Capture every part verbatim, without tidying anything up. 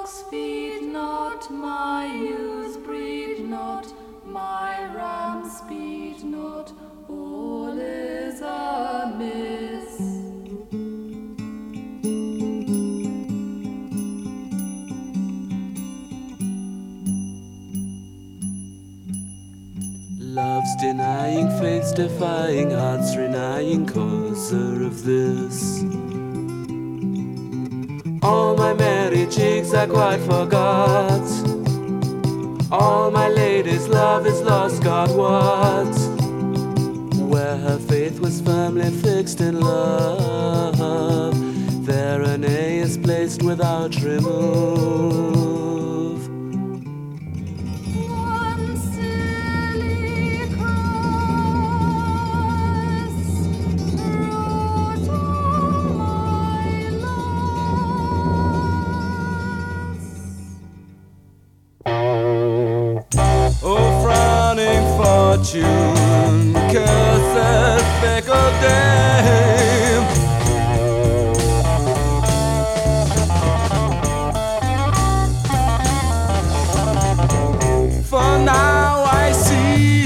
ox feed not, my ewes breed not, my ram speed not, all is amiss. Love's denying, faith's defying, heart's renying, causer of this. All my merry jigs I quite forgot. All my ladies' love is lost, God what? Where her faith was firmly fixed in love, there an A is placed without remove. Fortune, cursed fickle dame. For now I see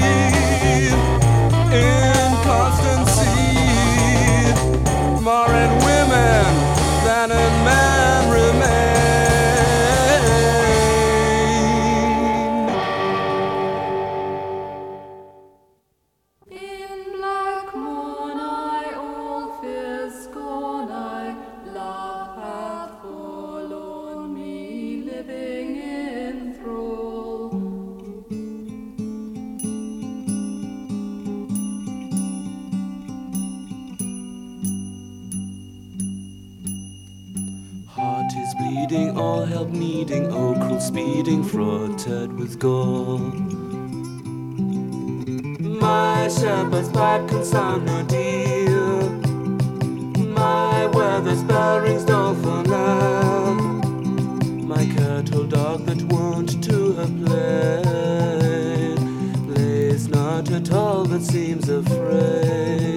inconstancy more in women than in men remain. Heart is bleeding, all help needing, oh cruel speeding, fraughted with gall. My shepherd's pipe can sound no deal. My weather's bell rings doleful now. My curtal dog that wont to her play plays not at all but seems afraid.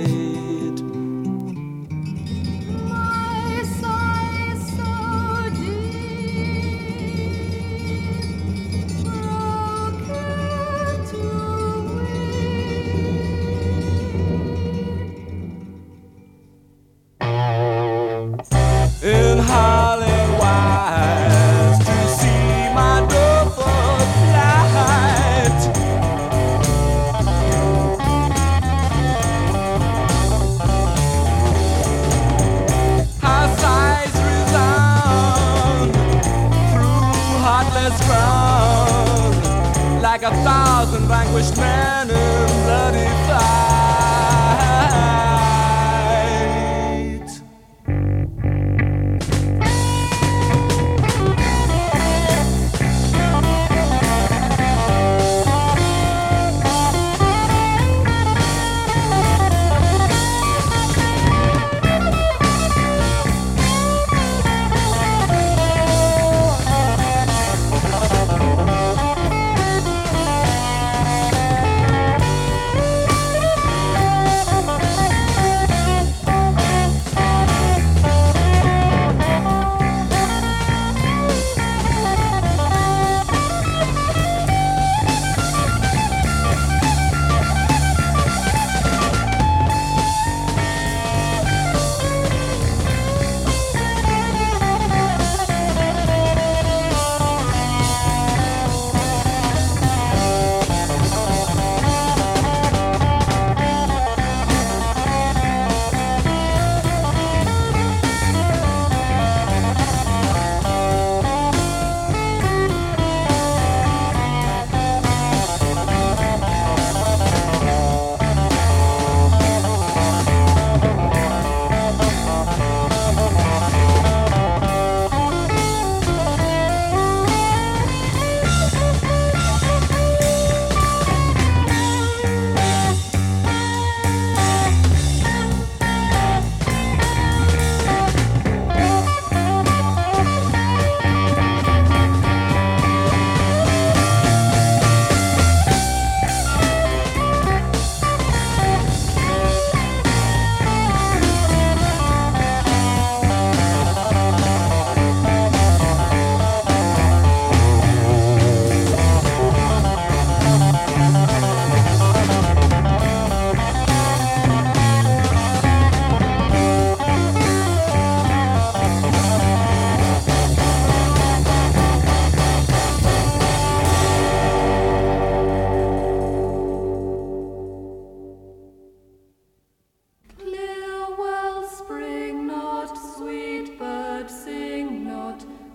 In howling wise to see my doleful plight. Her sighs resound through heartless ground, like a thousand vanquished men in bloody fight.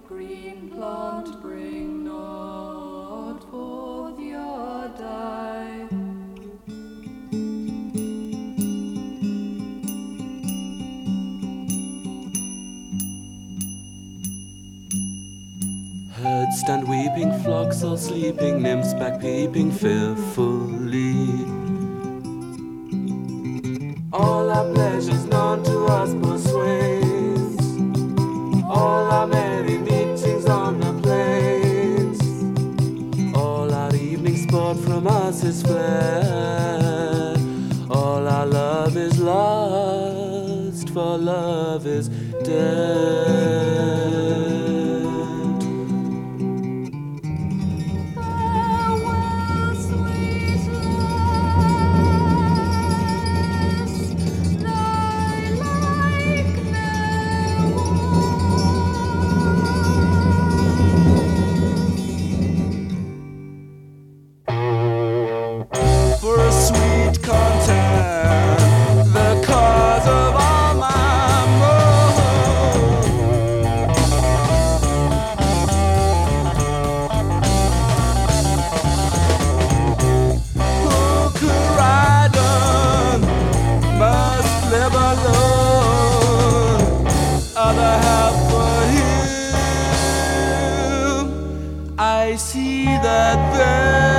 green plant, bring not forth your dye. Herds stand weeping, flocks all sleeping, nymphs back peeping fearfully. All our pleasures known to us persuades, all our merry meetings on the plains, all our evening sport from us is fled, all our love is lost, for love is dead. I see that there